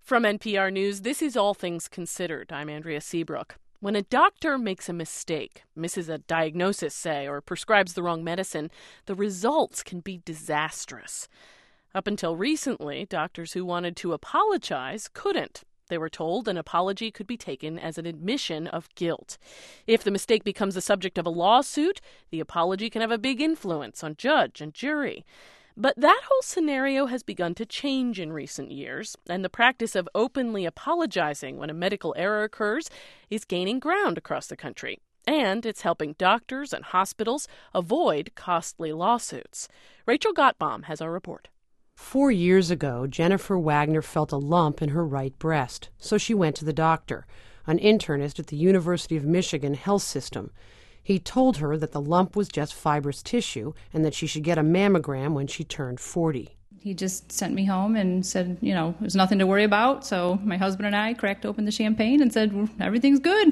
From NPR News, this is All Things Considered. I'm Andrea Seabrook. When a doctor makes a mistake, misses a diagnosis, say, or prescribes the wrong medicine, the results can be disastrous. Up until recently, doctors who wanted to apologize couldn't. They were told an apology could be taken as an admission of guilt. If the mistake becomes the subject of a lawsuit, the apology can have a big influence on judge and jury. But that whole scenario has begun to change in recent years, and the practice of openly apologizing when a medical error occurs is gaining ground across the country. And it's helping doctors and hospitals avoid costly lawsuits. Rachel Gottbaum has our report. 4 years ago, Jennifer Wagner felt a lump in her right breast, so she went to the doctor, an internist at the University of Michigan Health System. He told her that the lump was just fibrous tissue and that she should get a mammogram when she turned 40. He just sent me home and said, there's nothing to worry about. So my husband and I cracked open the champagne and said, well, everything's good.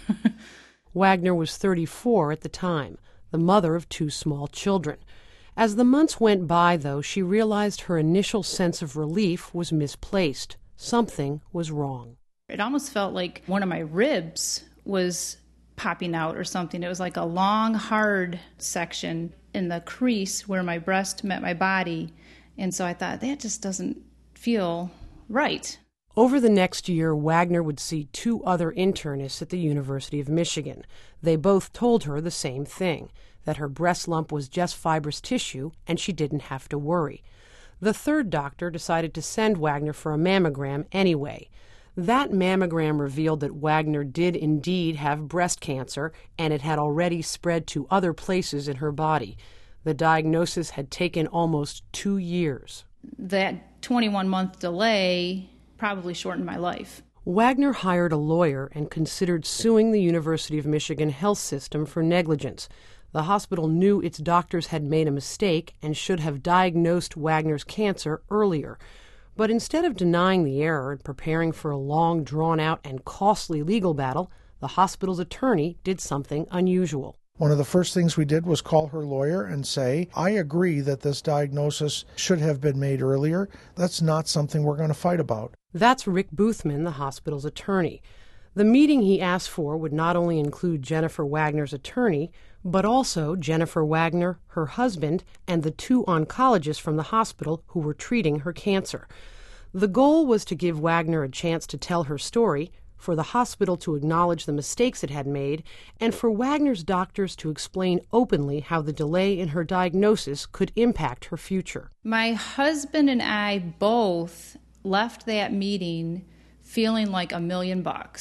Wagner was 34 at the time, the mother of 2 small children. As the months went by, though, she realized her initial sense of relief was misplaced. Something was wrong. It almost felt like one of my ribs was popping out or something. It was like a long, hard section in the crease where my breast met my body. And so I thought, that just doesn't feel right. Over the next year, Wagner would see 2 other internists at the University of Michigan. They both told her the same thing, that her breast lump was just fibrous tissue and she didn't have to worry. The third doctor decided to send Wagner for a mammogram anyway. That mammogram revealed that Wagner did indeed have breast cancer, and it had already spread to other places in her body. The diagnosis had taken almost 2 years. That 21-month delay probably shortened my life. Wagner hired a lawyer and considered suing the University of Michigan Health System for negligence. The hospital knew its doctors had made a mistake and should have diagnosed Wagner's cancer earlier. But instead of denying the error and preparing for a long, drawn-out and costly legal battle, the hospital's attorney did something unusual. One of the first things we did was call her lawyer and say, I agree that this diagnosis should have been made earlier. That's not something we're going to fight about. That's Rick Boothman, the hospital's attorney. The meeting he asked for would not only include Jennifer Wagner's attorney, but also Jennifer Wagner, her husband, and the 2 oncologists from the hospital who were treating her cancer. The goal was to give Wagner a chance to tell her story, for the hospital to acknowledge the mistakes it had made, and for Wagner's doctors to explain openly how the delay in her diagnosis could impact her future. My husband and I both left that meeting feeling like $1 million.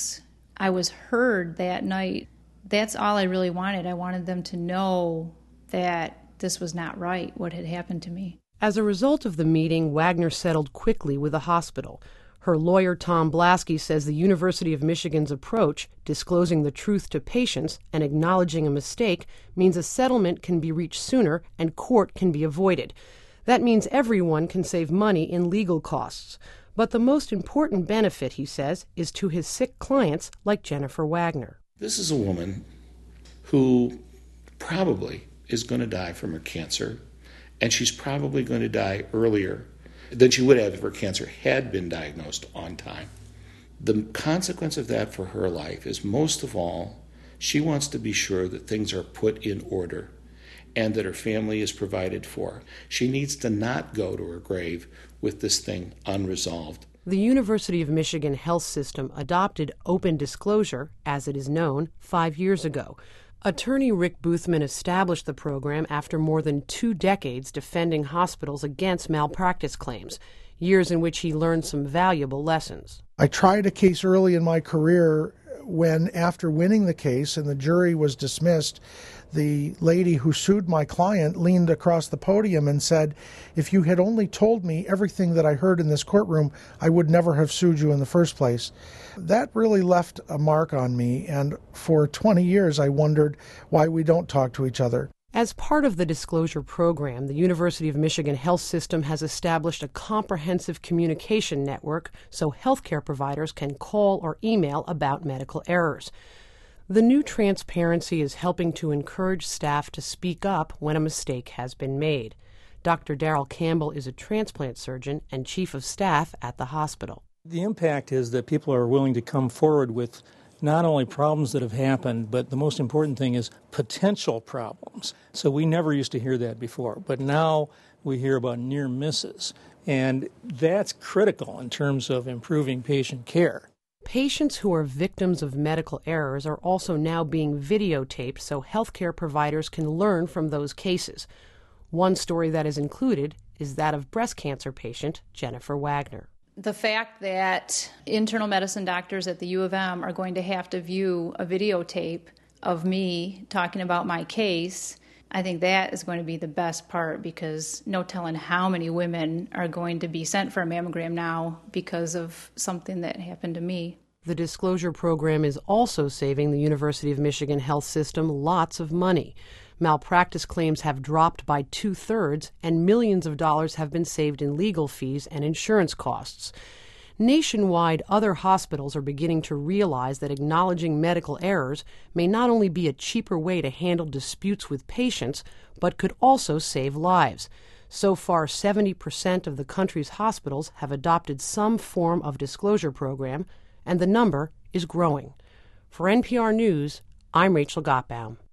I was heard that night. That's all I really wanted. I wanted them to know that this was not right, what had happened to me. As a result of the meeting, Wagner settled quickly with the hospital. Her lawyer, Tom Blasky, says the University of Michigan's approach, disclosing the truth to patients and acknowledging a mistake, means a settlement can be reached sooner and court can be avoided. That means everyone can save money in legal costs. But the most important benefit, he says, is to his sick clients like Jennifer Wagner. This is a woman who probably is going to die from her cancer, and she's probably going to die earlier than she would have if her cancer had been diagnosed on time. The consequence of that for her life is, most of all, she wants to be sure that things are put in order and that her family is provided for. She needs to not go to her grave with this thing unresolved. The University of Michigan Health System adopted open disclosure, as it is known, 5 years ago. Attorney Rick Boothman established the program after more than 2 decades defending hospitals against malpractice claims, years in which he learned some valuable lessons. I tried a case early in my career when, after winning the case and the jury was dismissed, the lady who sued my client leaned across the podium and said, if you had only told me everything that I heard in this courtroom, I would never have sued you in the first place. That really left a mark on me, and for 20 years I wondered why we don't talk to each other. As part of the disclosure program, the University of Michigan Health System has established a comprehensive communication network so healthcare providers can call or email about medical errors. The new transparency is helping to encourage staff to speak up when a mistake has been made. Dr. Darrell Campbell is a transplant surgeon and chief of staff at the hospital. The impact is that people are willing to come forward with not only problems that have happened, but the most important thing is potential problems. So we never used to hear that before, but now we hear about near misses, and that's critical in terms of improving patient care. Patients who are victims of medical errors are also now being videotaped so healthcare providers can learn from those cases. One story that is included is that of breast cancer patient Jennifer Wagner. The fact that internal medicine doctors at the U of M are going to have to view a videotape of me talking about my case, I think that is going to be the best part, because no telling how many women are going to be sent for a mammogram now because of something that happened to me. The disclosure program is also saving the University of Michigan health system lots of money. Malpractice claims have dropped by 2/3, and millions of dollars have been saved in legal fees and insurance costs. Nationwide, other hospitals are beginning to realize that acknowledging medical errors may not only be a cheaper way to handle disputes with patients, but could also save lives. So far, 70% of the country's hospitals have adopted some form of disclosure program, and the number is growing. For NPR News, I'm Rachel Gottbaum.